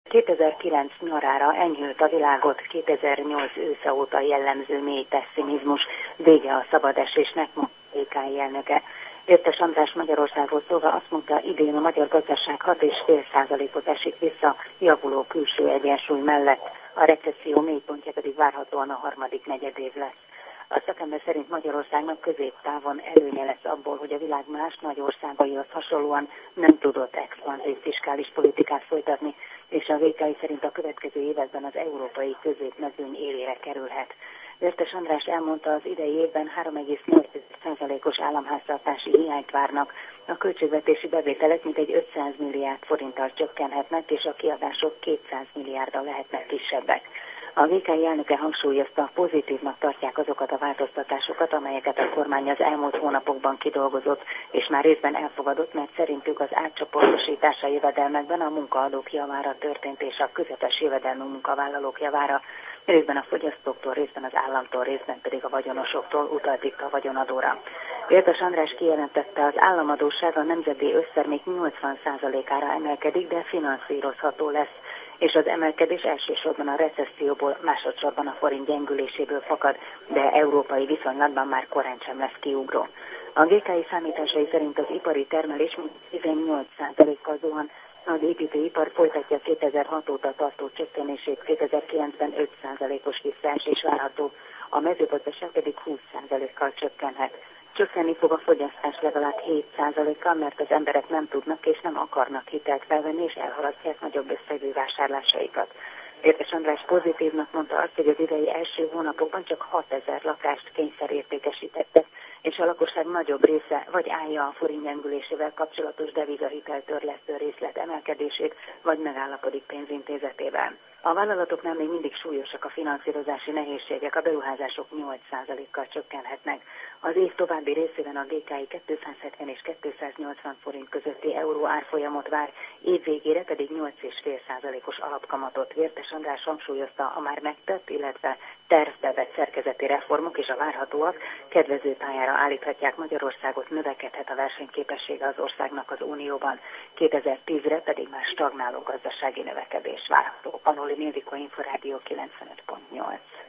2009 nyarára enyhült a világot 2008 ősze óta jellemző mély pessimizmus, vége a szabad esésnek, mondta a VKI elnöke. Értes András Magyarországról szólva azt mondta, idén a magyar gazdaság 6,5%-ot esik vissza javuló külső egyensúly mellett, a recesszió mélypontja pedig várhatóan a harmadik negyedév lesz. A szakember szerint Magyarországnak középtávon előnye lesz abból, hogy a világ más nagy országaihoz hasonlóan nem tudott expanzív fiskális politikát folytatni, és a VKI szerint a következő években az európai középmezőny élére kerülhet. Értes András elmondta, az idei évben 3,8%-os államháztartási hiányt várnak, a költségvetési bevételek mintegy 500 milliárd forinttal csökkenhetnek, és a kiadások 200 milliárddal lehetnek kisebbek. A VKI elnöke hangsúlyozta, pozitívnak tartják azokat a változtatásokat, amelyeket a kormány az elmúlt hónapokban kidolgozott, és már részben elfogadott, mert szerintük az átcsoportosítás a jövedelmekben a munkaadók javára történt, és a közepes jövedelmű munkavállalók javára, részben a fogyasztóktól, részben az államtól, részben pedig a vagyonosoktól, utalt itt a vagyonadóra. Értes András kijelentette, az államadósság a nemzeti össztermék 80%-ára emelkedik, de finanszírozható lesz, és az emelkedés elsősorban a recesszióból, másodszorban a forint gyengüléséből fakad, de európai viszonylatban már korán sem lesz kiugró. A GKI számításai szerint az ipari termelés 18%-kal zuhan, az építőipar folytatja 2006 óta tartó csökkenését, 2009-ben 5%-os visszaesés várható, a mezőgazdaság pedig 20%-kal csökkenhet. Csökkenni fog a fogyasztás legalább 7%-kal, mert az emberek nem tudnak és nem akarnak hitelt felvenni, és elhalasztják nagyobb összegű vásárlásaikat. Értes András pozitívnak mondta azt, hogy az idei első hónapokban csak 6000 lakást kényszerértékesítettek, és a lakosság nagyobb része vagy állja a forint gyengülésével kapcsolatos devizahiteltörlesztő részlet emelkedését, vagy megállapodik pénzintézetével. A vállalatoknál még mindig súlyosak a finanszírozási nehézségek, a beruházások 8%-kal csökkenhetnek. Az év további részében a GKI 270 és 280 forint közötti euró árfolyamot vár, év végére pedig 8,5%-os alapkamatot. Értes András hangsúlyozta, a már megtett, illetve tervbe vett szerkezeti reformok és a várhatóak kedvező pályára állíthatják Magyarországot, növekedhet a versenyképessége az országnak az Unióban. 2010-re pedig már stagnáló gazdasági növekedés várható. Panoli Médiko Inforádió 95.8.